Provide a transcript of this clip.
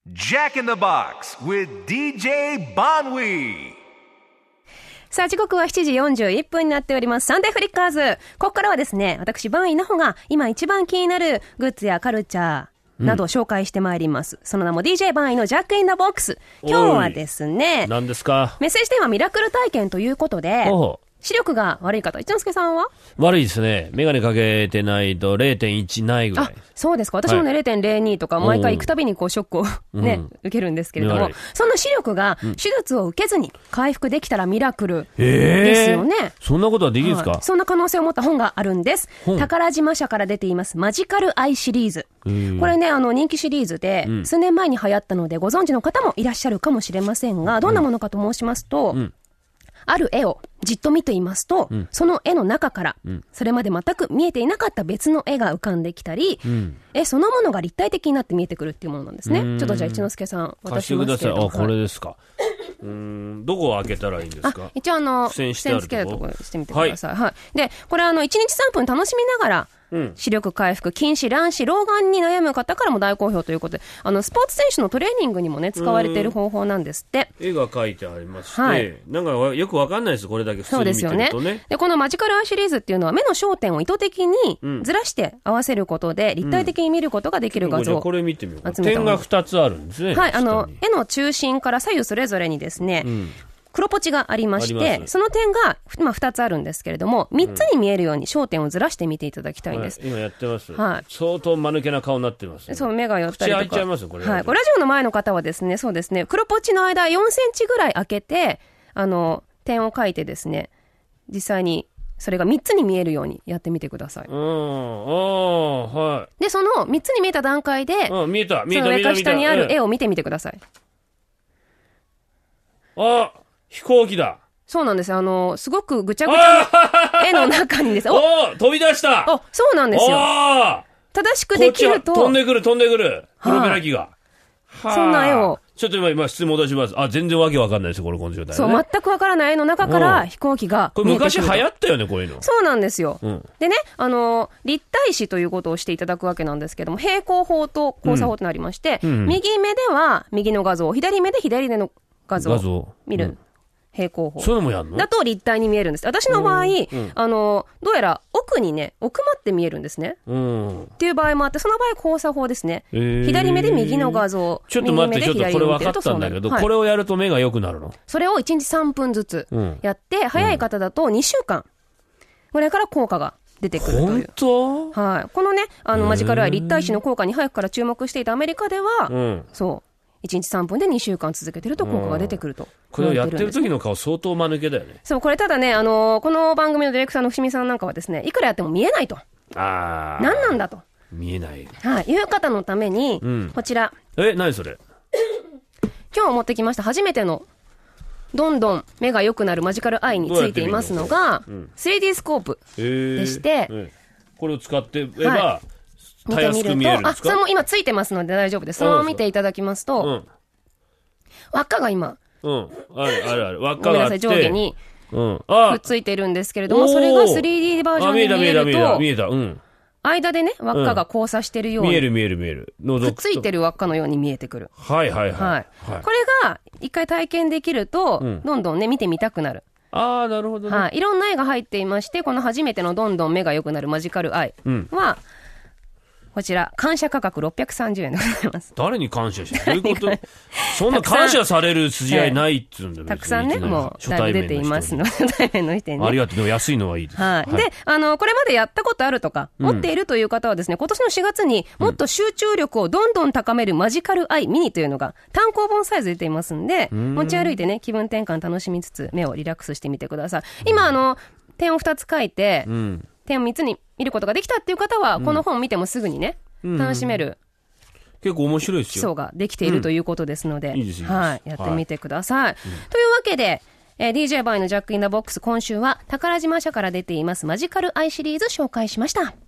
Jack in the Box with DJ Bonwee。 さあ時刻は7時41分になっております。サンデーフリッカーズ。ここからはですね、私バンイナホが今一番気になるグッズやカルチャーなどを紹介してまいります。その名も DJ バンイのジャックインザボックス。今日はですね、 何ですか？ メッセージテーマミラクル体験ということで、視力が悪い方、一之輔さんは？ 悪いですね。メガネかけてないと 0.1 ないぐらい。 そうですか。私もね、0.02 とか毎回行くたびにこうショックをね、受けるんですけれども、そんな視力が手術を受けずに回復できたらミラクルですよね。 そんなことはできるんですか？ はい、そんな可能性を持った本があるんです。宝島社から出ていますマジカルアイシリーズ。これね、人気シリーズで、数年前に流行ったのでご存知の方もいらっしゃるかもしれませんが、どんなものかと申しますと、ある絵をじっと見ていますと、その絵の中から、それまで全く見えていなかった別の絵が浮かんできたり、絵そのものが立体的になって見えてくるっていうものなんですね。ちょっとじゃあ一之輔さん渡しますけれども。 貸してください。これですか。どこを開けたらいいんですか？ 一応付箋つけるところしてみてください。はい。で、これ1日3分楽しみながら、視力回復、近視、乱視、老眼に悩む方からも大好評ということで、スポーツ選手のトレーニングにもね、使われている方法なんですって。 絵が描いてありまして、なんかよくわかんないです、これだけ普通に見てるとね。そうですよね。 で、このマジカルアイシリーズっていうのは目の焦点を意図的にずらして合わせることで、立体的に見ることができる画像をこれ見てみようか。点が2つあるんですね。 はい、絵の中心から左右それぞれにですね、黒ポチがありまして、その点が今2つあるんですけれども、3つに見えるように焦点をずらして見ていただきたいんです。 今やってます。相当間抜けな顔になってます。 そう、目が寄ったりとか。 口開いちゃいますこれ。 はい。ラジオの前の方はですね、そうですね、黒ポチの間4センチぐらい開けて、点を書いてですね、実際にそれが3つに見えるようにやってみてください。 はい。 で、その3つに見えた段階で、 見えた。 その上か下にある絵を見てみてください。 飛行機だ。 そうなんですよ。すごくぐちゃぐちゃな絵の中にです。 飛び出した。 そうなんですよ。正しくできると。 飛んでくる。プロペラ機が。 そんな絵を。 ちょっと今質問出します。全然わけわかんないですよ、この状態。 そう、全くわからない絵の中から飛行機がこれ昔流行ったよね、こういうの。 そうなんですよ。でね、立体視ということをしていただくわけなんですけども、平行法と交差法となりまして、右目では右の画像、左目で左目の画像を見る。平行法。 そういうのもやんの？ だと立体に見えるんです。私の場合、どうやら奥にね、奥まって見えるんですね。っていう場合もあって、その場合交差法ですね。左目で右の画像。 ちょっと待って、ちょっとこれ分かったんだけど、これをやると目が良くなるの？ それを1日3分ずつやって、早い方だと2週間ぐらいから効果が出てくるという。 本当？ はい。このね、マジカルアイ立体視の効果に早くから注目していたアメリカでは、そう。1日3分で2週間続けてると効果が出てくると。 これをやってる時の顔相当間抜けだよね。 そう、これただね、この番組のディレクターの伏見さんなんかはですね、いくらやっても見えないと。何なんだと。 見えない。 はい。いう方のために、こちら。 何それ？ 今日持ってきました初めての、どんどん目が良くなるマジカルアイについていますのが、3D スコープでして、 これを使ってれば、たやすく見えるんですか？ それも今ついてますので大丈夫です。そのまま見ていただきますと、輪っかが今、 ある。輪っかがあって。 ごめんなさい、上下に、くっついてるんですけれども、それが 3D バージョンで見えると、 見えた。 間でね、輪っかが交差してるように。 見える。 くっついてる輪っかのように見えてくる。 はい。 これが、一回体験できると、どんどんね、見てみたくなる。 なるほどね。 いろんな絵が入っていまして、この初めてのどんどん目が良くなるマジカルアイは、こちら、感謝価格630円でございます。 誰に感謝してどういうこと？そんな感謝される筋合いないっつうんだよ。 たくさんね、もう、だいぶ出ていますので、初対面の人にね。 ありがとう。でも安いのはいいです。 はい。で、これまでやったことあるとか、持っているという方はですね、今年の4月にもっと集中力をどんどん高めるマジカルアイミニというのが単行本サイズ出ていますんで、持ち歩いてね、気分転換楽しみつつ、目をリラックスしてみてください。今、点を2つ書いて、点を3つに見ることができたっていう方は、この本見てもすぐにね、楽しめる。 結構面白いですよ。 基礎ができているということですので、 いいです。 はい。やってみてください。というわけで、DJ バイのジャックインザボックス、今週は宝島社から出ていますマジカルアイシリーズ紹介しました。